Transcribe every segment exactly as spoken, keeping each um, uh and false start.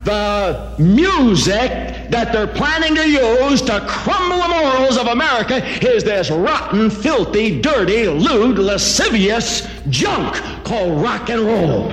the music that they're planning to use to crumble the morals of America is this rotten, filthy, dirty, lewd, lascivious junk called rock and roll.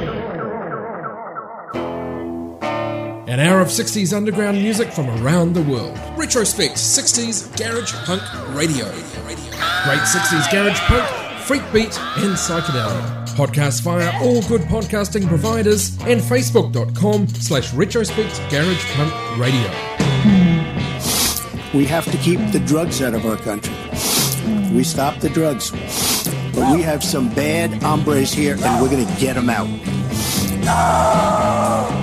An hour of sixties underground music from around the world. Retrospect sixties Garage Punk Radio. Great sixties Garage Punk, Freak Beat and Psychedelia. Podcast via all good podcasting providers and facebook.com slash retrospect garage punk radio. We have to keep the drugs out of our country. We stop the drugs. But we have some bad hombres here and we're going to get them out. No!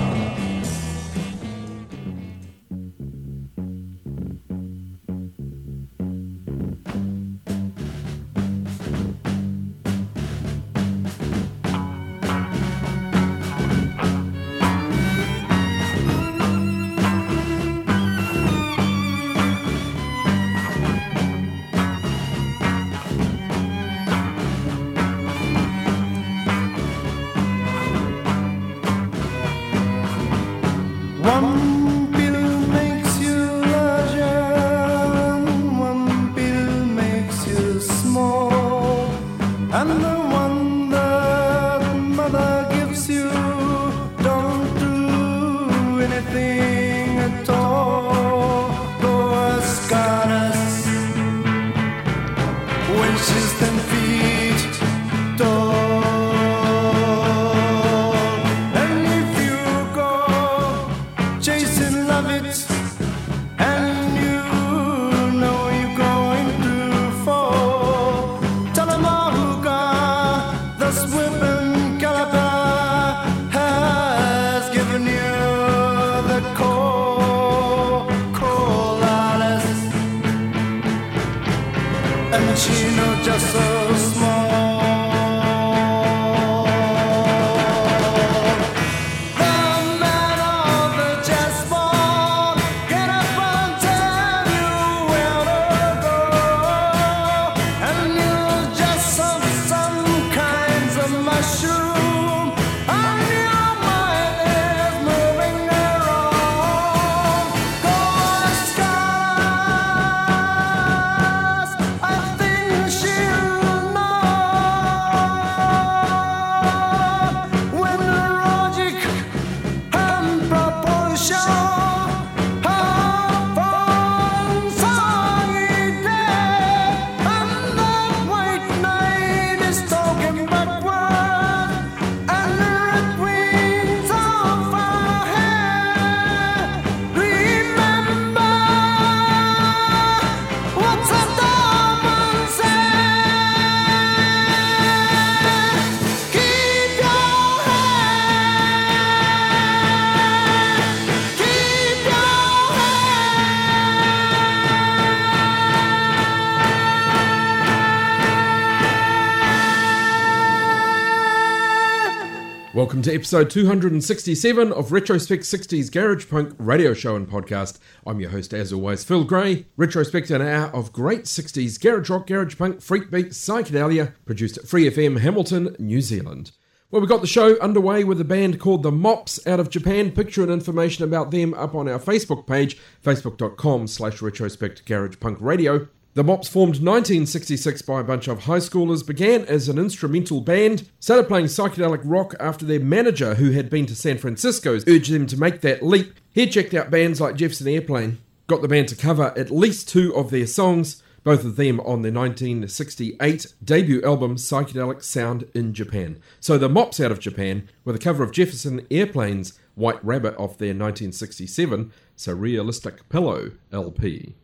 Welcome to episode two hundred sixty-seven of Retrospect sixties Garage Punk radio show and podcast. I'm your host, as always, Phil Gray. Retrospect an hour of great sixties garage rock, garage punk, freak beat, psychedelia, produced at Free F M Hamilton, New Zealand. Well, we got the show underway with a band called The Mops out of Japan. Picture and information about them up on our Facebook page, facebook.com slash retrospect garage punk radio. The Mops, formed nineteen sixty-six by a bunch of high schoolers, began as an instrumental band, started playing psychedelic rock after their manager, who had been to San Francisco, urged them to make that leap. He checked out bands like Jefferson Airplane, got the band to cover at least two of their songs, both of them on their nineteen sixty-eight debut album, Psychedelic Sound in Japan. So the Mops out of Japan, with a cover of Jefferson Airplane's White Rabbit off their nineteen sixty-seven Surrealistic Pillow L P.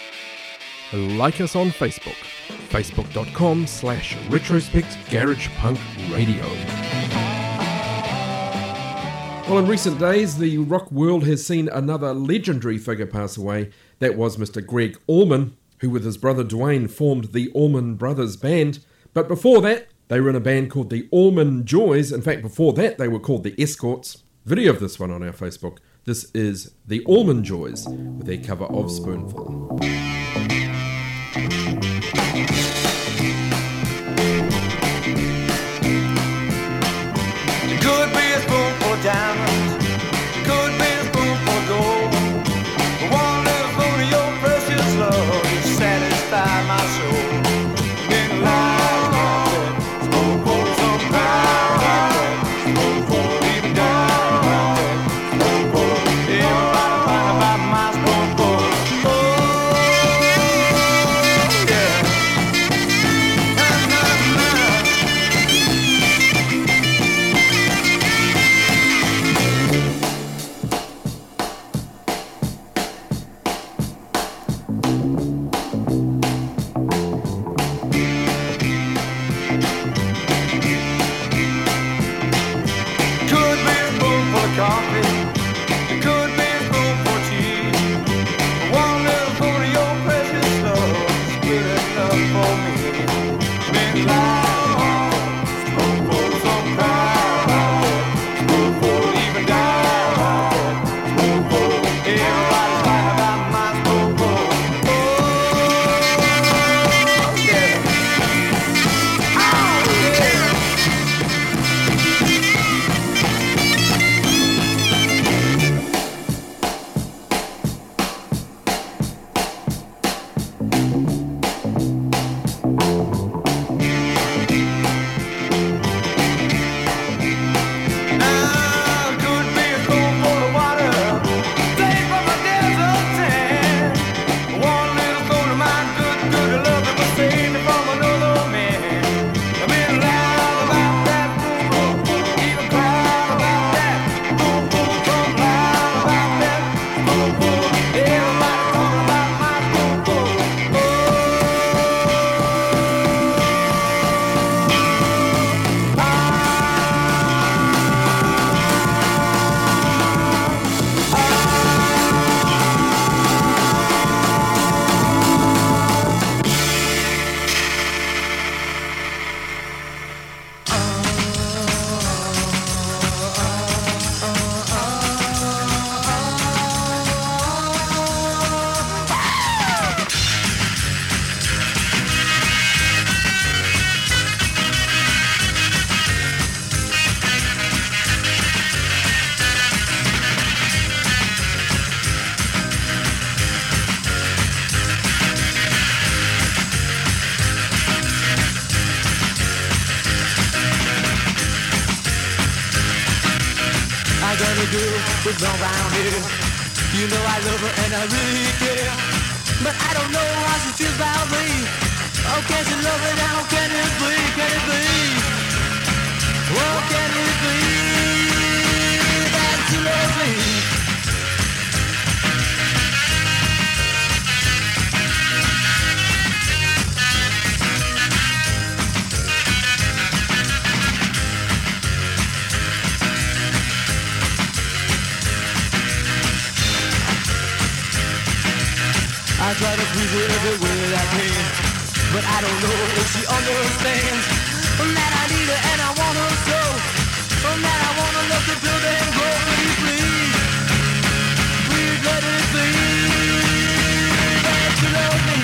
Like us on Facebook, facebook.com slash retrospect garage punk radio. Well, in recent days, the rock world has seen another legendary figure pass away. That was Mister Greg Allman, who with his brother Dwayne formed the Allman Brothers Band. But before that, they were in a band called the Allman Joys. In fact, before that, they were called the Escorts. Video of this one on our Facebook. This is the Allman Joys with their cover of Spoonful. Could be a spoonful of diamonds, could be a spoonful with long brown hair. You know I love her and I really care, but I don't know how she feels about me. Oh, can she love me now? Can it be? Can it be? Oh, can it be that she loves me? I try to please her every way that I can, but I don't know if she understands that I need her and I want her so, that I want to let the building go. Please, please, please let it be that you love me.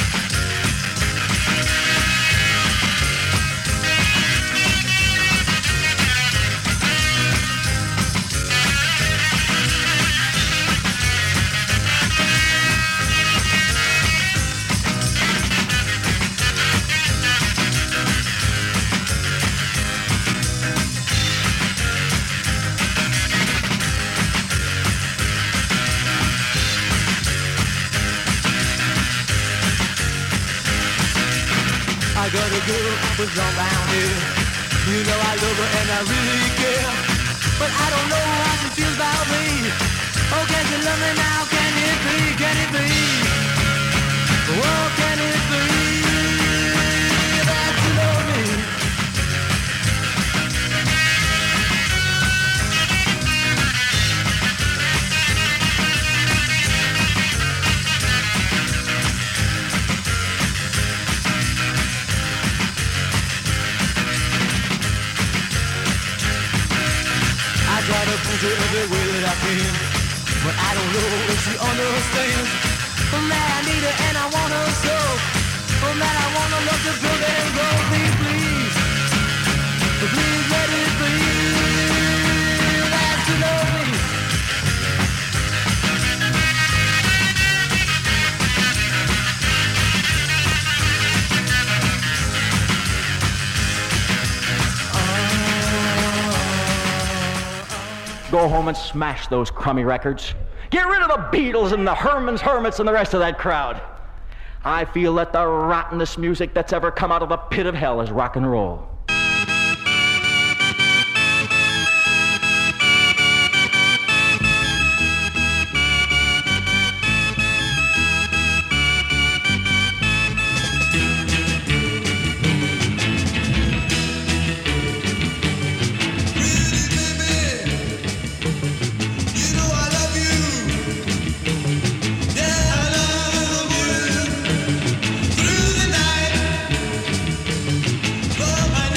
I got a girl with long brown hair. You know I love her and I really care, but I don't know how she feels about me. Oh, can she love me now? Can it be? Can it be? Oh, can it be that you love me? Try to please her every way that I can, but I don't know if she understands that I need her and I want her so, that I want to let the building go. Please, please, please let it be that you love me. Go home and smash those crummy records. Get rid of the Beatles and the Herman's Hermits and the rest of that crowd. I feel that the rottenest music that's ever come out of the pit of hell is rock and roll. Through the night, oh, my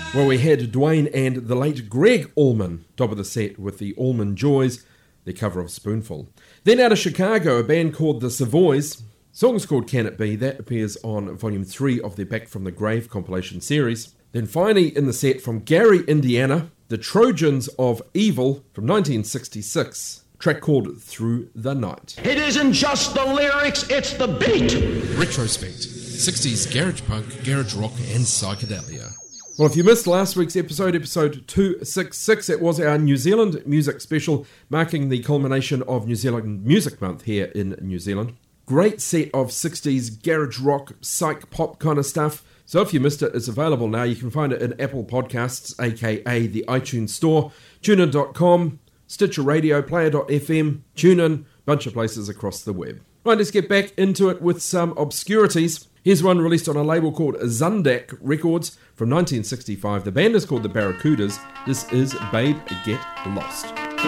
Well, we had Dwayne and the late Greg Allman top of the set with the Allman Joys, their cover of Spoonful. Then out of Chicago, a band called the Savoys. Song's called Can It Be. That appears on Volume three of their Back from the Grave compilation series. Then finally in the set from Gary, Indiana, the Trojans of Evil from nineteen sixty-six. Track called Through the Night. It isn't just the lyrics, it's the beat. Retrospect. sixties garage punk, garage rock and psychedelia. Well, if you missed last week's episode, episode two sixty-six, it was our New Zealand music special, marking the culmination of New Zealand Music Month here in New Zealand. Great set of sixties garage rock, psych pop kind of stuff. So if you missed it, it's available now. You can find it in Apple Podcasts, aka the iTunes Store, tunein dot com, Stitcher Radio, player dot f m, TuneIn, bunch of places across the web. Right, let's get back into it with some obscurities. Here's one released on a label called Zundak Records from nineteen sixty-five. The band is called the Barracudas. This is Babe Get Lost.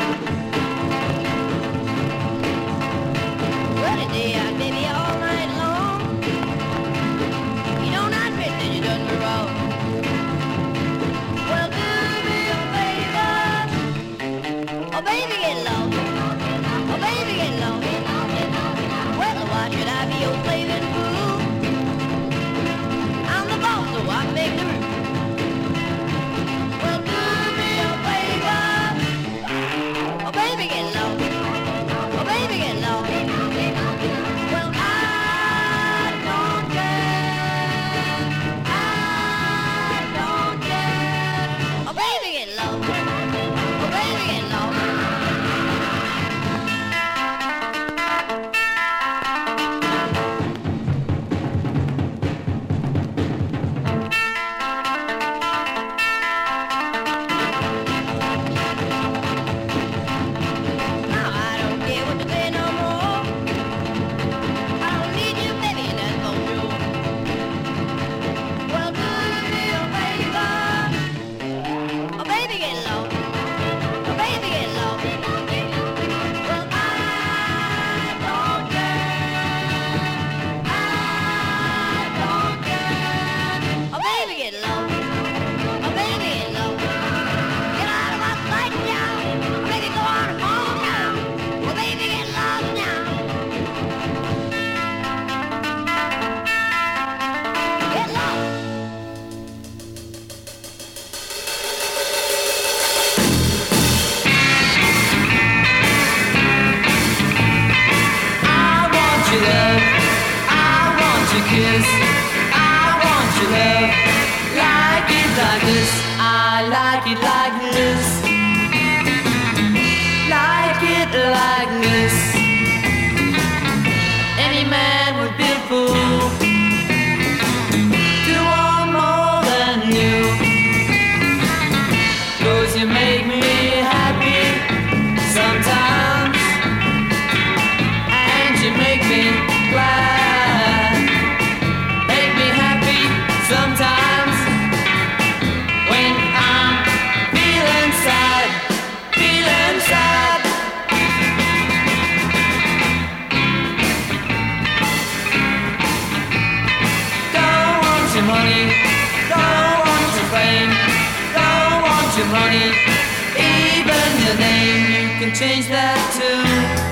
Change that too,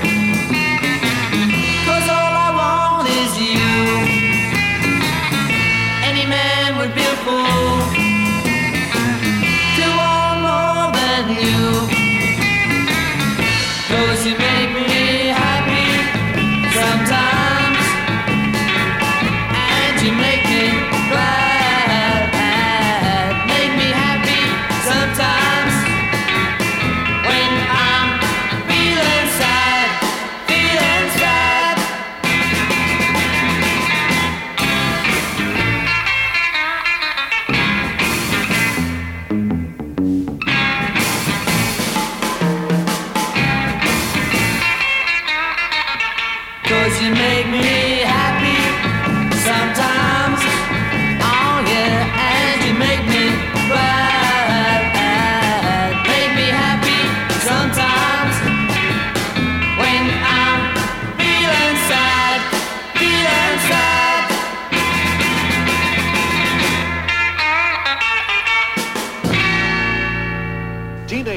'cause all I want is you. Any man would be a fool to want more than you, 'cause you make me happy sometimes, and you make me glad, make me happy sometimes when I'm feeling sad.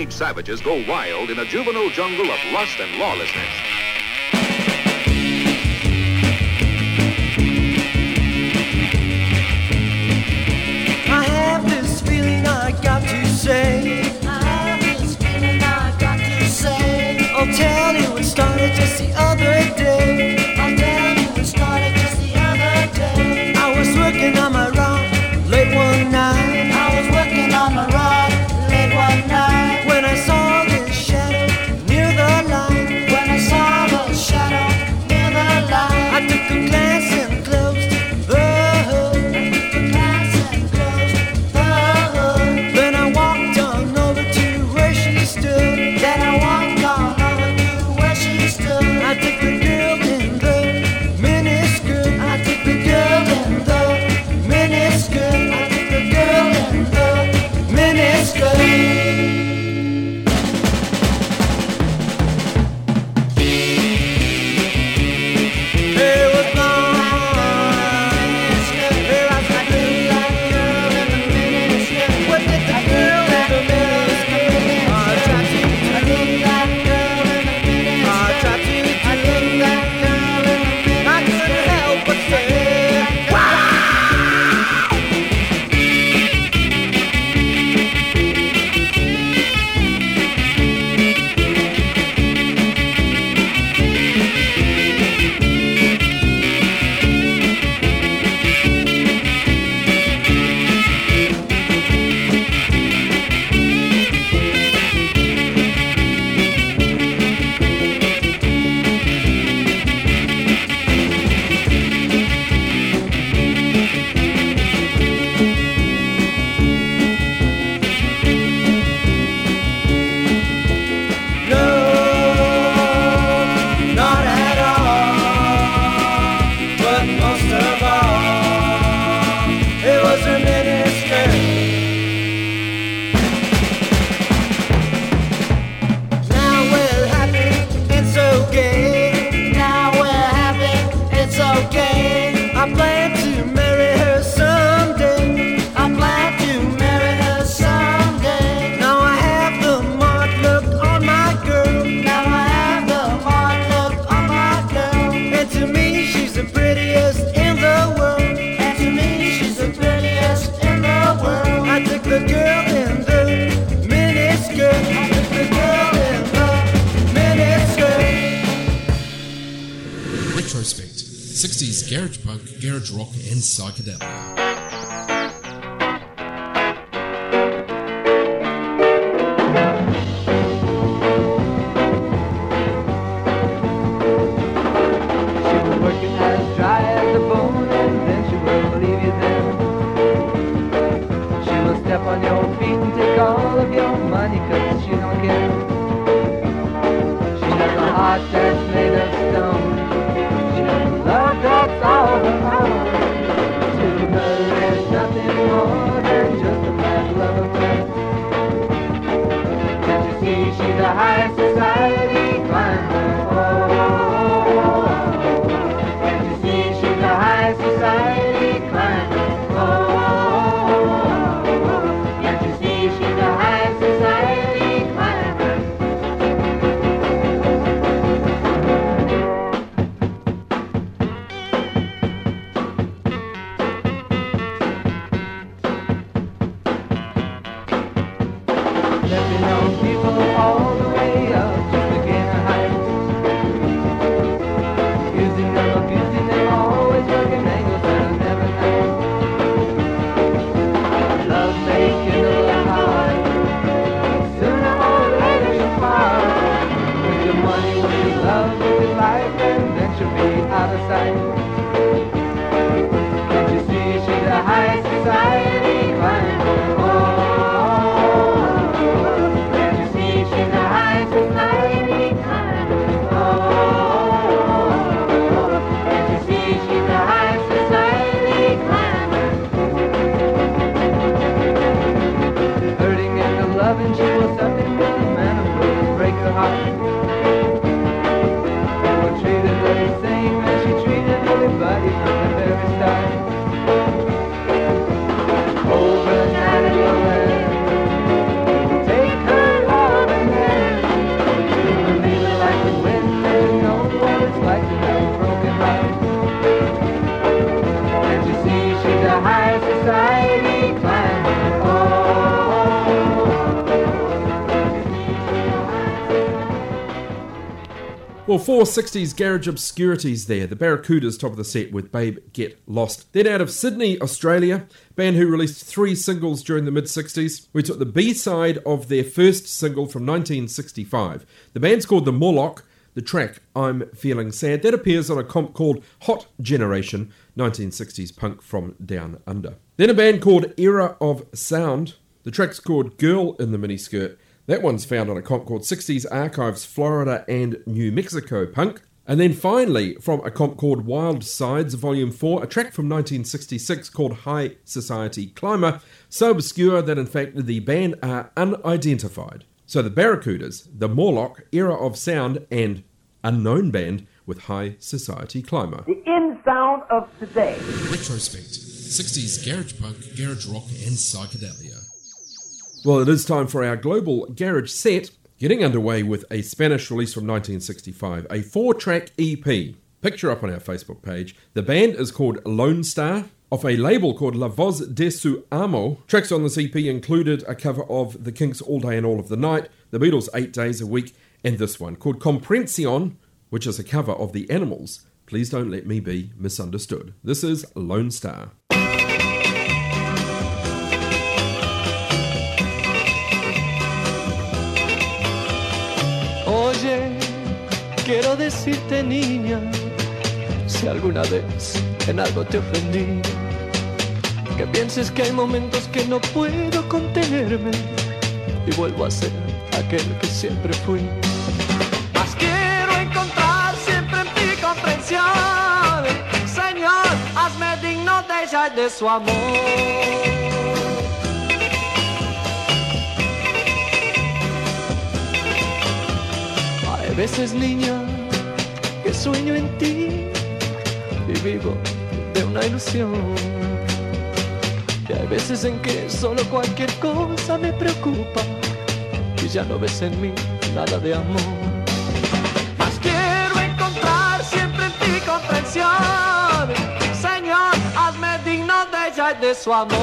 teenage savages go wild in a juvenile jungle of lust and lawlessness. I have this feeling I got to say. I have this feeling I got to say. I'll tell you it started just the other day. I'll tell you it started just the other day. I was working on my rock late one night. I was working on my rock late one night. When I saw this shadow near the light. When I saw the shadow near the light. I took a glance and closed the hood. I took a glance and closed the hood. Then I walked on over to where she stood. Then I walked on over to where she stood. I took the girl in the miniskirt. I took the girl in the miniskirt. I took the girl in the miniskirt. It was long. Here I was like that girl in the miniskirt. What did the girl in the miniskirt? I tried to do that girl in the miniskirt. I tried to do that girl in the miniskirt. I couldn't help but say, wow! No, not at all. But most of all, it was her miniskirt. Now we're happy, it's okay. Now we're happy, it's okay. I plan to marry her someday. I plan to marry her someday. Now I have the mark look on my girl. Now I have the mark look on my girl. And to me she's the prettiest in the world. And to me she's the prettiest in the world. I took the girl in the miniskirt. I took the girl in the miniskirt. Retrospect, sixties garage punk, garage rock and psychedelic. She was working as dry as a bone, and then she will leave you there. She will step on your feet and take all of your money, cause she don't care. She has a heart that's made of stone. She has love that's all her own. To her Well, four sixties garage obscurities there. The Barracudas top of the set with Babe Get Lost. Then out of Sydney, Australia, band who released three singles during the mid-sixties. We took the B-side of their first single from nineteen sixty-five. The band's called The Morlock. The track, I'm Feeling Sad, that appears on a comp called Hot Generation, nineteen sixties punk from Down Under. Then a band called Era of Sound. The track's called Girl in the Miniskirt. That one's found on a comp called sixties Archives Florida and New Mexico Punk. And then finally, from a comp called Wild Sides Volume four, a track from nineteen sixty-six called High Society Climber, so obscure that in fact the band are unidentified. So the Barracudas, the Morlock, Era of Sound, and unknown band with High Society Climber. The in sound of today. Retrospect, sixties garage punk, garage rock and psychedelia. Well, it is time for our global garage set, getting underway with a Spanish release from nineteen sixty-five, a four-track E P. Picture up on our Facebook page. The band is called Lone Star, off a label called La Voz de Su Amo. Tracks on this E P included a cover of The Kinks' All Day and All of the Night, The Beatles' Eight Days a Week, and this one called Comprension, which is a cover of The Animals' Please Don't Let Me Be Misunderstood. This is Lone Star. Oye, quiero decirte, niña, si alguna vez en algo te ofendí, que pienses que hay momentos que no puedo contenerme y vuelvo a ser aquel que siempre fui. Mas quiero encontrar siempre en ti comprensión. Señor, hazme digno de ella y de su amor. Hay veces, niña, que sueño en ti y vivo de una ilusión. Y hay veces en que solo cualquier cosa me preocupa y ya no ves en mí nada de amor. Mas quiero encontrar siempre en ti comprensión. Señor, hazme digno de ella y de su amor.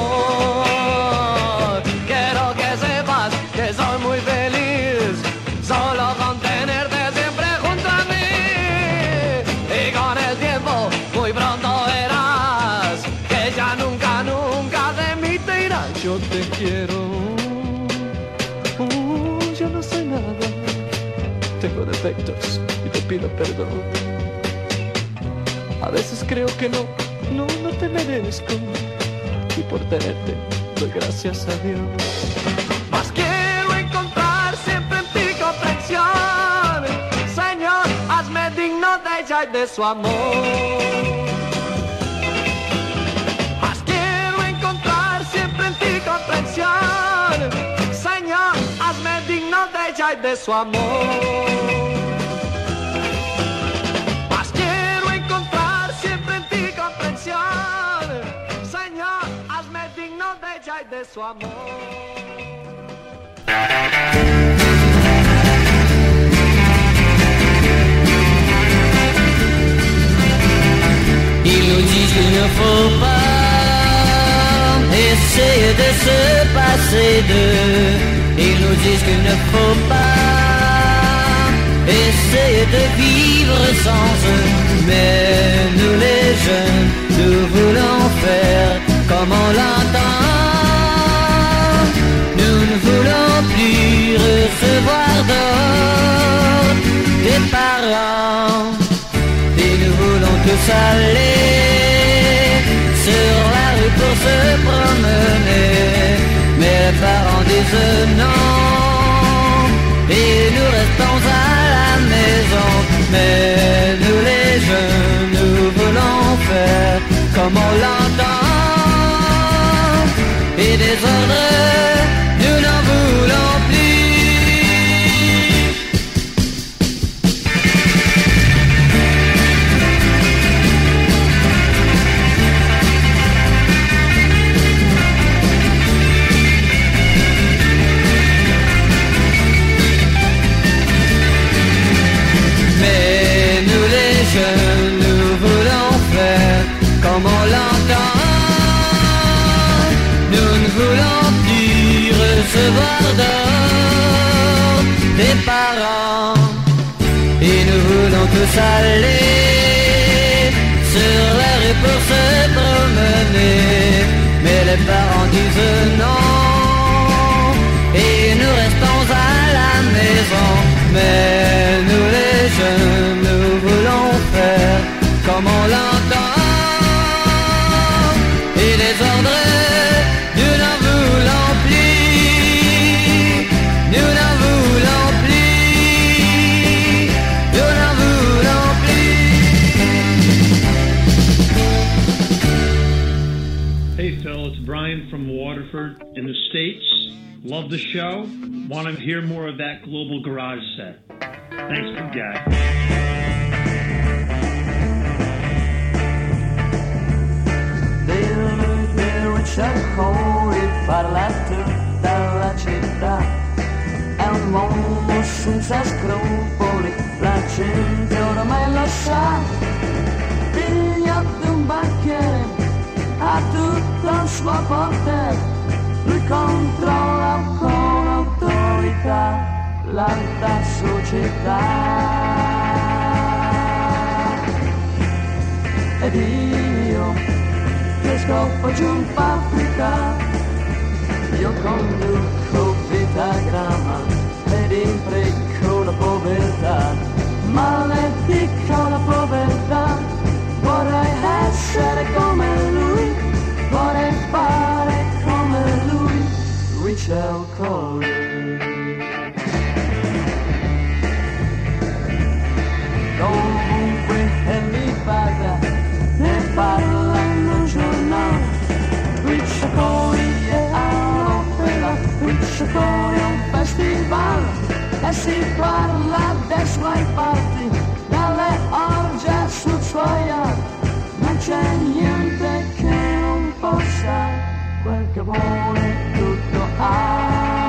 Quiero que sepas que soy muy feliz solo con tenerte siempre junto a mí. Y con el tiempo muy pronto verás que ya nunca, nunca de mí te irás. Yo te quiero, uh, yo no soy nada, tengo defectos y te pido perdón. A veces creo que no, no, no te merezco y por tenerte doy gracias a Dios. Mas quiero encontrar siempre en ti comprensión. Señor, hazme digno de ella y de su amor. Mas quiero encontrar siempre en ti comprensión. Señor, hazme digno de ella y de su amor. Mas quiero encontrar siempre en ti comprensión. Señor, hazme digno de ella y de su amor. Ils nous disent qu'il ne faut pas essayer de se passer d'eux. Ils nous disent qu'il ne faut pas essayer de vivre sans eux. Mais nous les jeunes, nous voulons faire comme on l'entend. Nous ne voulons plus recevoir d'or des parents. Et nous voulons tous aller sur la rue pour se promener. Mais les parents disent non et nous restons à la maison. Mais nous les jeunes, nous voulons faire comme on l'entend. Et des ordres, nous n'en voulons plus. Mais nous les jeunes, nous voulons faire comme on l'entend. Nous ne voulons plus recevoir d'or des parents. Et nous voulons tous aller sur la rue pour se promener. Mais les parents disent non et nous restons à la maison. Mais nous les jeunes, nous voulons faire comme on l'entend. Et les ordres, nous n'en voulons plus. Nous n'en voulons plus. Nous n'en voulons plus. Hey Phil, it's Brian from Waterford in the States. Love the show. Want to hear more of that global garage set. Thanks, good guy. Lui cercò di farla tutta la città. È un uomo senza scrupoli, la gente ormai lo sa. Figlio di un banchiere, ha tutto il suo potere. Lui controlla con autorità l'alta società. Ed io che scoppo giù in fabbrica, io conduco vitagramma ed impreco la povertà. Maledico la povertà, vorrei essere come lui, vorrei fare come lui, Richard Cory. Dovunque e mi vada, ne parlano un giornale. Richard Cory è all'opera, Richard Cory è un festival, e si parla dei suoi parti, dalle orge sul suo yacht. Non c'è niente che non possa, quel che vuole tutto ha.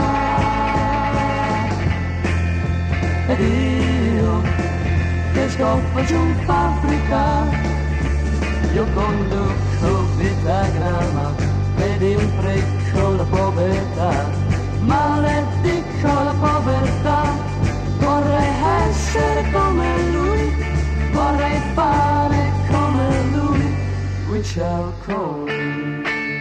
Ed io che scoppo giù in fabbrica, io conduco vitagramma ed impreco la povertà. Maledico la povertà, vorrei essere come lui, vorrei fare come lui, Richard Cory.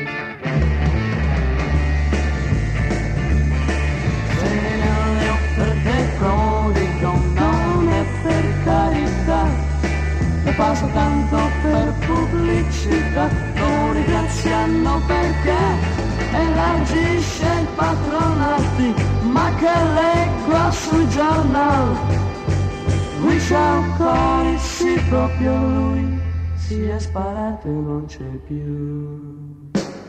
Se nelle offerte prodigo non è per carità, e passo tanto per pubblicità, non ringraziano perché elargisce i patronati, ma che leggo sui giornali. Richard Cory, sì proprio lui, si è sparato e non c'è più.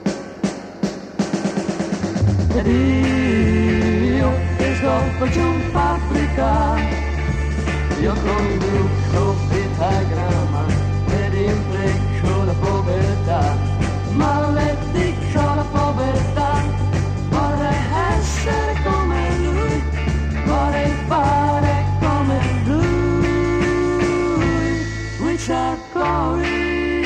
Ed io che scoppo giù in fabbrica, io conduco vitagramma ed impreco la povertà. Maledico la povertà, vorrei essere come lui, vorrei fare come lui, Richard Cory.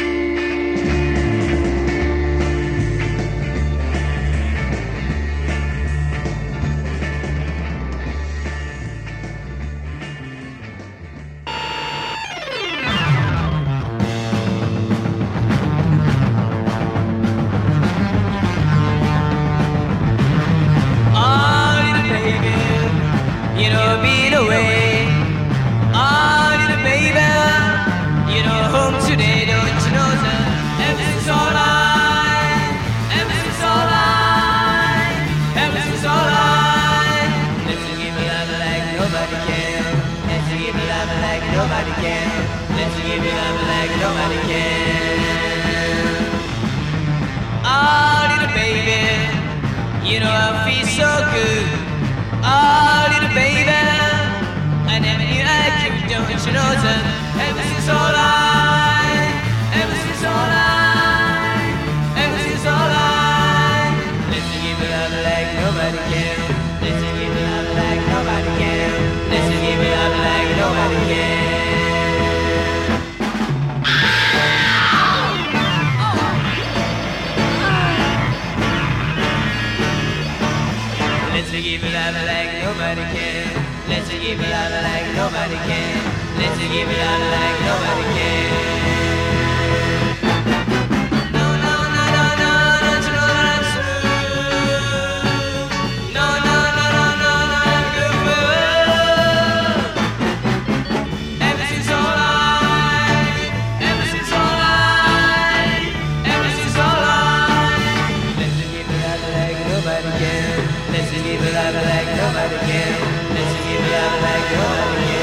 You know, beat away. Oh, little baby, you know, home today, don't you know that everything's alright, everything's alright, everything's alright. Let's give it love like nobody can. Let's give it love like nobody can. Let's give it love like nobody can. Oh, little baby, you know, I feel so good. Oh, little baby, I never knew I could, don't you know that everything's alright, everything's alright, everything's alright. Let's give it love like nobody can. Let's give it love like nobody can. Let's give it love like nobody can. Let's give it love like nobody can. Let's give it love like nobody can. Let's give it out like nobody can. No, no, no, no, no, don't you know that I'm through? No, no, no, no, no, no, I'm good for everything's alright, everything's alright, everything's alright. Let's give it out like nobody can. Let's give it out like nobody can. Let's give it out like nobody can.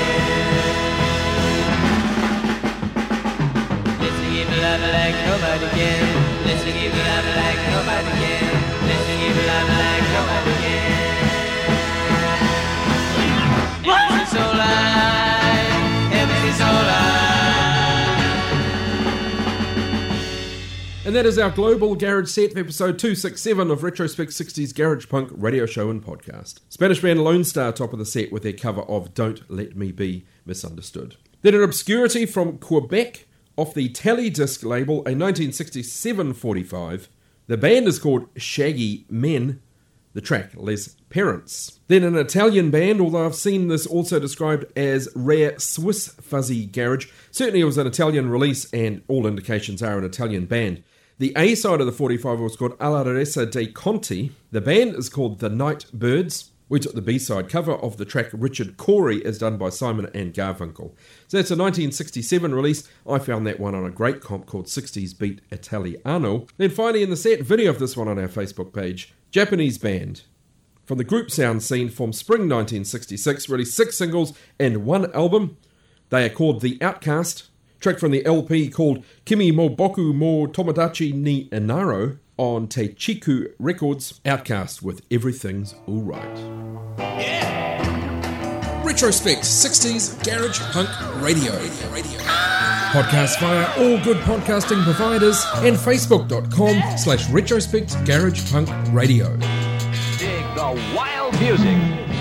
Let's give it out like nobody can. Let's give it out like nobody can. Let's give it out like nobody can. Everything's alright. Everything's alright. And that is our global garage set for episode two sixty-seven of Retrospect sixties Garage Punk radio show and podcast. Spanish band Lone Star top of the set with their cover of Don't Let Me Be Misunderstood. Then an obscurity from Quebec off the Tally Disc label, a nineteen sixty-seven forty-five. The band is called Shaggy Men. The track, Les Parents. Then an Italian band, although I've seen this also described as rare Swiss fuzzy garage. Certainly it was an Italian release and all indications are an Italian band. The A side of the forty-five was called Alla Resa dei Conti. The band is called The Night Birds. We took the B-side cover of the track Richard Corey as done by Simon and Garfunkel. So that's a nineteen sixty-seven release. I found that one on a great comp called sixties Beat Italiano. Then finally in the set, video of this one on our Facebook page. Japanese band. From the group sound scene from spring nineteen sixty-six, released six singles and one album. They are called The Outcast. Track from the L P called Kimi mo Boku mo Tomodachi ni Inaro on Teichiku Records. Outcast with Everything's Alright. Yeah. Retrospect sixties Garage Punk Radio. Radio. Podcast via all good podcasting providers and facebook.com slash retrospect garage punk radio. Dig the wild music.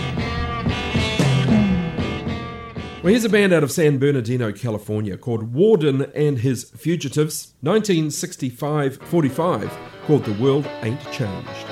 Well, here's a band out of San Bernardino, California called Warden and His Fugitives, nineteen sixty-five forty-five, called The World Ain't Changed.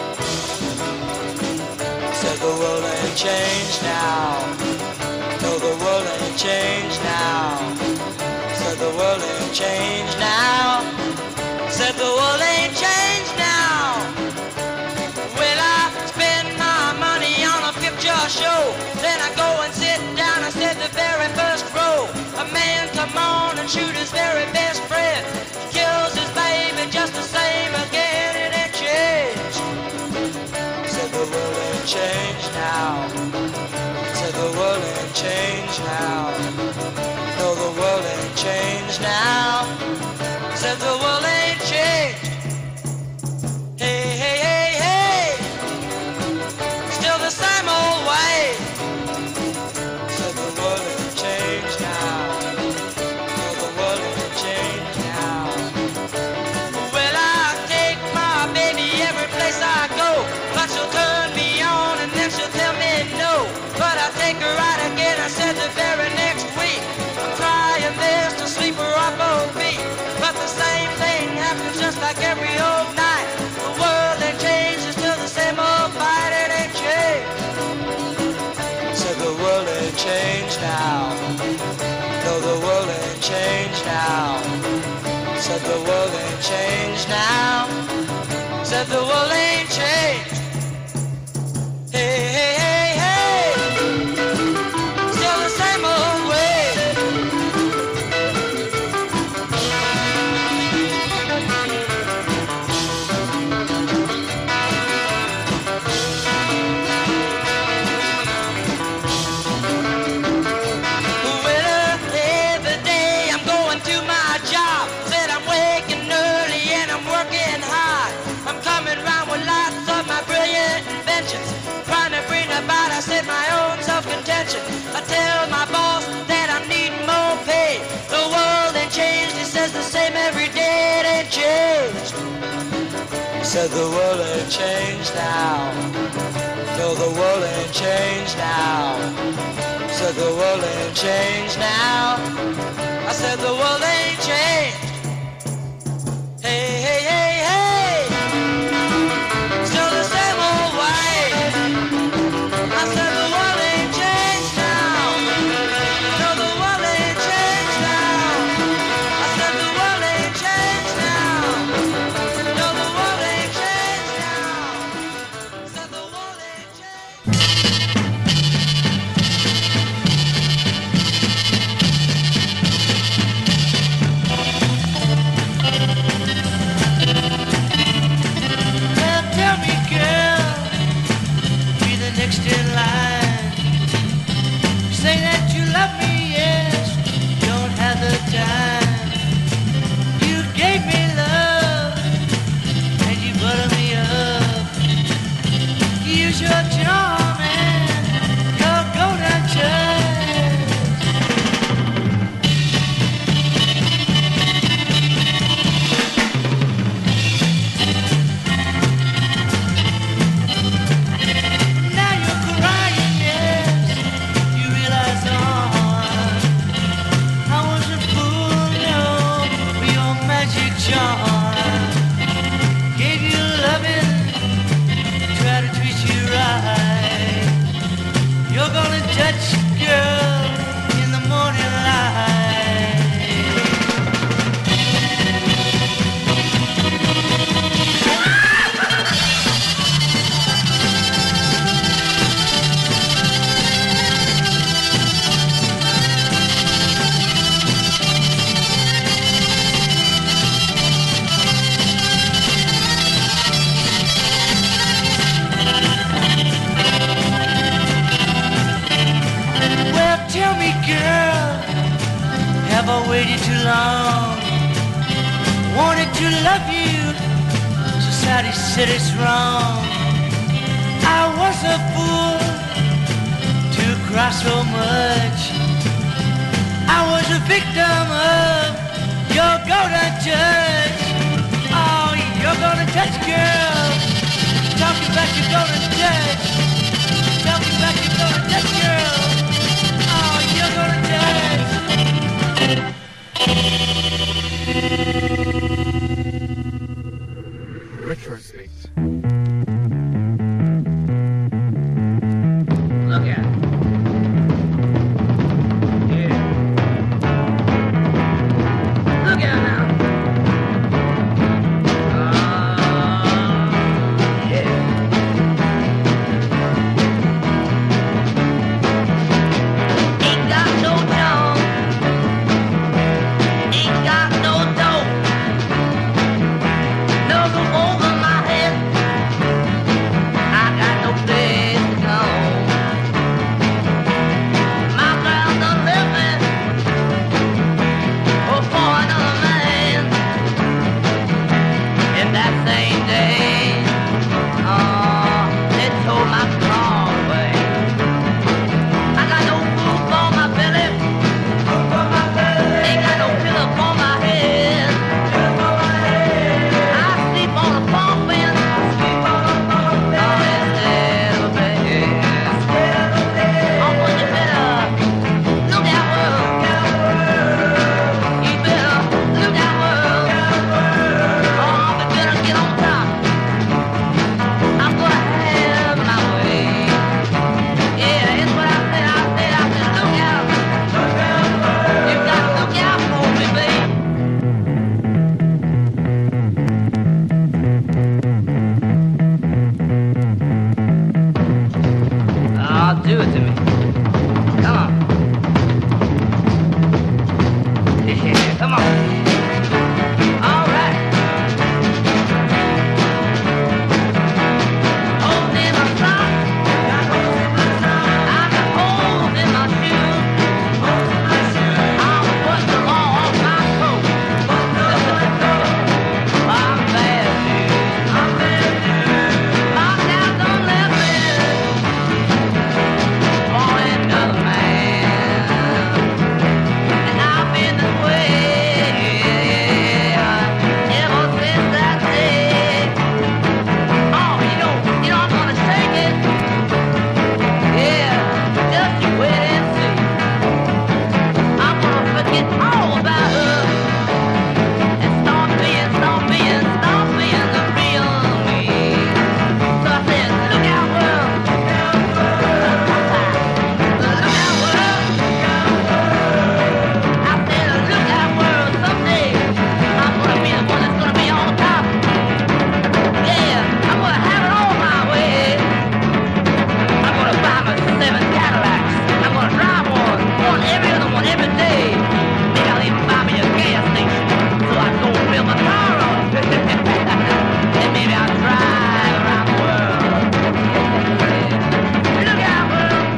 Said the world ain't changed now. No, the world ain't changed now. Said the world ain't changed now. Said the world ain't changed now. Well, I spend my money on a picture show. Then I go and sit down, I said the very first row. A man come on and shoot his very best friend. He kills his baby just the same again. It ain't changed. Said the world ain't changed now. Said the world ain't changed now. No, the world ain't changed now. Said the world ain't changed. Hey, hey, hey, hey. Still the same old way. Said the world ain't changed now. No, the world ain't changed now. Well, I take my baby every place I go, but she'll turn me on and then she'll tell me no. But I take her out again, I said the very next week. I'm trying this to sleep her off both feet. But the same thing happens just like every old night. The world ain't changed, it's still the same old fight. It ain't changed. Said the world ain't changed now. No, the world ain't changed now. Said the world ain't changed now. Said the world ain't changed. Hey, hey, hey, hey. Still the same old way. Well, every day I'm going to my job. Said I'm waking early and I'm working hard. I'm coming round with lots of my brilliant inventions, trying to bring about, I said, my own self-contention. I tell my boss that I'm needing more pay. The world ain't changed, it says the same every day. It ain't changed. Said the world ain't changed now. No, the world ain't changed now. Said the world ain't changed now. I said the world ain't changed. Hey, hey, hey, hey. Still the same old way. I said the world ain't changed now. No, the world love you. Society said it's wrong. I was a fool to cry so much. I was a victim of your golden touch. Oh, your golden touch, girl. Talking about your golden touch. Talking about your golden touch, girl. Oh, your golden touch. Retrospect. Look at it. Yeah. Look at it now. Uh, yeah. Ain't got no job. Ain't got no dough. No roof over my head. I got no place to go. My girl done left me oh, for another man. And that same day, oh, they tore my car away. I got no food for my belly. Ain't got no pillow for my head. I sleep on a park bench. Oh, instead of a bed. Oh, but you better look out, world. You better look out, world. Oh, but better get on top. I'm gonna have my way. Yeah, it's what I said. I said, I said, look out. You gotta look out for me, babe. Oh, do it to me. Come on. Yeah, come on. All right. Holes in my socks. I got holes in my shoes. I'm putting the law on my coat. I'm bad news. My gal done left me for another man. And I've been this way ever since that day. Oh, you know, you know I'm gonna shake it. Yeah, just you wait and see. I'm gonna forget all about her and start being, start being, start being the real me. So I said, look out, world. Look out, world. I said, look out, world. Someday I'm gonna be the one that's gonna be on top. Yeah, I'm gonna have it all my way. I'm gonna buy my seven Cadillacs. I'm gonna drive one, one every other one every day. Maybe I'll even buy me a gas station so I can go fill my car up. And maybe I'll drive around the world. Look out,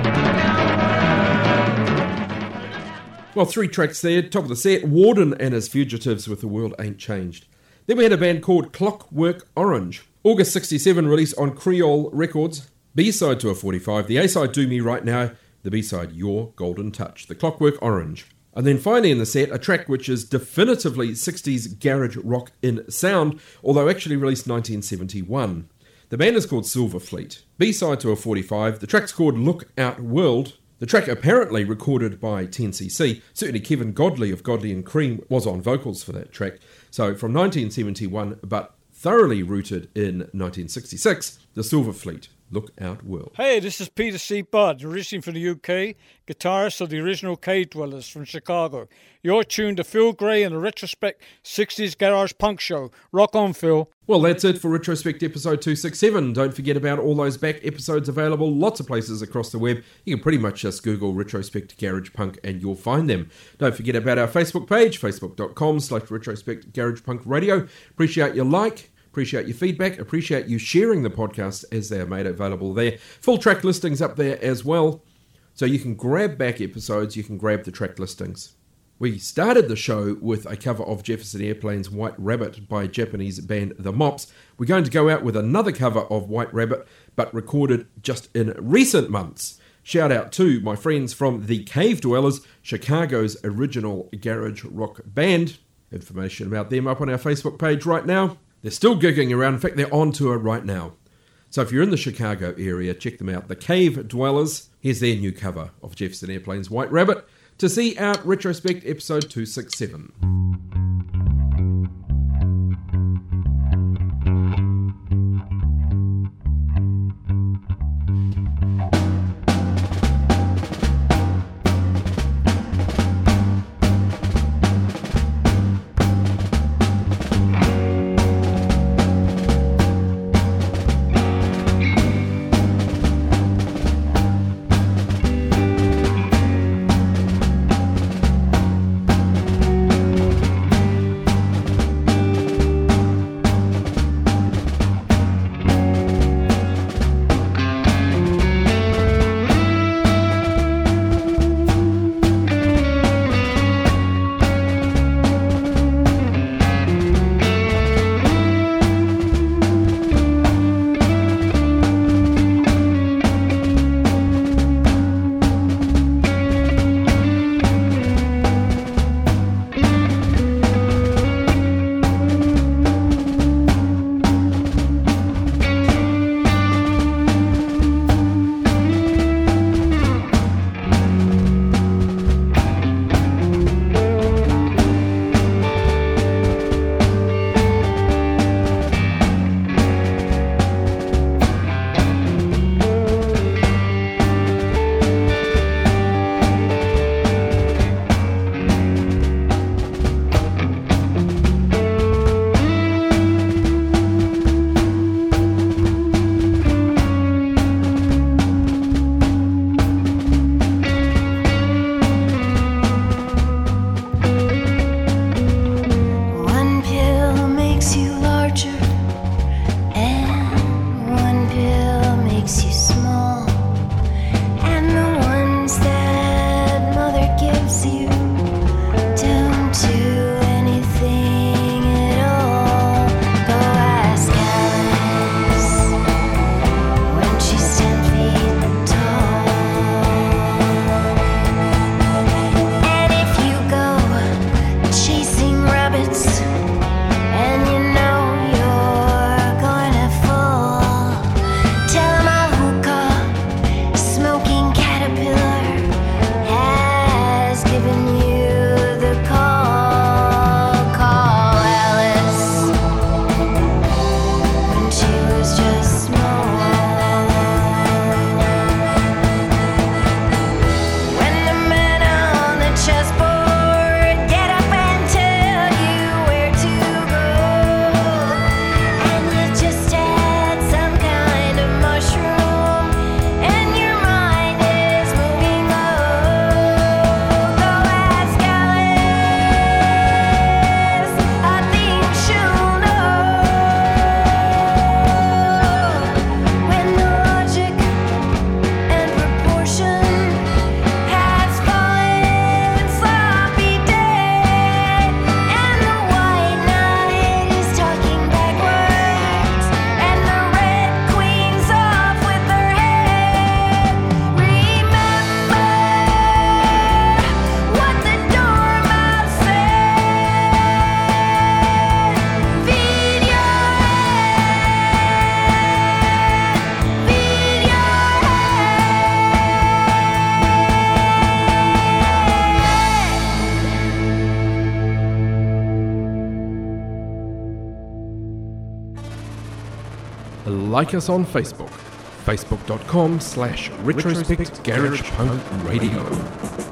world. Well, three tracks there. Top of the set, Warden and his Fugitives with The World Ain't Changed. Then we had a band called Clockwork Orange. August sixty-seven, released on Creole Records. B-side to a forty-five. The A-side, Do Me Right Now. The B-side, Your Golden Touch. The Clockwork Orange. And then finally in the set, a track which is definitively sixties garage rock in sound, although actually released nineteen seventy-one. The band is called Silver Fleet. B-side to a forty-five. The track's called Look Out World. The track apparently recorded by ten C C. Certainly Kevin Godley of Godley and Cream was on vocals for that track. So from nineteen seventy-one, but thoroughly rooted in nineteen sixty-six, the Silver Fleet. Look Out World. Hey, this is Peter C. Budd, originally from the U K, guitarist of the original Cave Dwellers from Chicago. You're tuned to Phil Gray and the Retrospect sixties Garage Punk Show. Rock on, Phil. Well, that's it for Retrospect episode two sixty-seven. Don't forget about all those back episodes available lots of places across the web. You can pretty much just Google Retrospect Garage Punk and you'll find them. Don't forget about our Facebook page, facebook.com slash Retrospect Garage Punk Radio. Appreciate your like. Appreciate your feedback. Appreciate you sharing the podcast as they are made available there. Full track listings up there as well. So you can grab back episodes. You can grab the track listings. We started the show with a cover of Jefferson Airplane's White Rabbit by Japanese band The Mops. We're going to go out with another cover of White Rabbit, but recorded just in recent months. Shout out to my friends from The Cave Dwellers, Chicago's original garage rock band. Information about them up on our Facebook page right now. They're still gigging around. In fact, they're on tour right now. So if you're in the Chicago area, check them out. The Cave Dwellers. Here's their new cover of Jefferson Airplane's White Rabbit to see out Retrospect episode two sixty-seven. Like us on Facebook, facebook.com slash retrospect garage punk radio.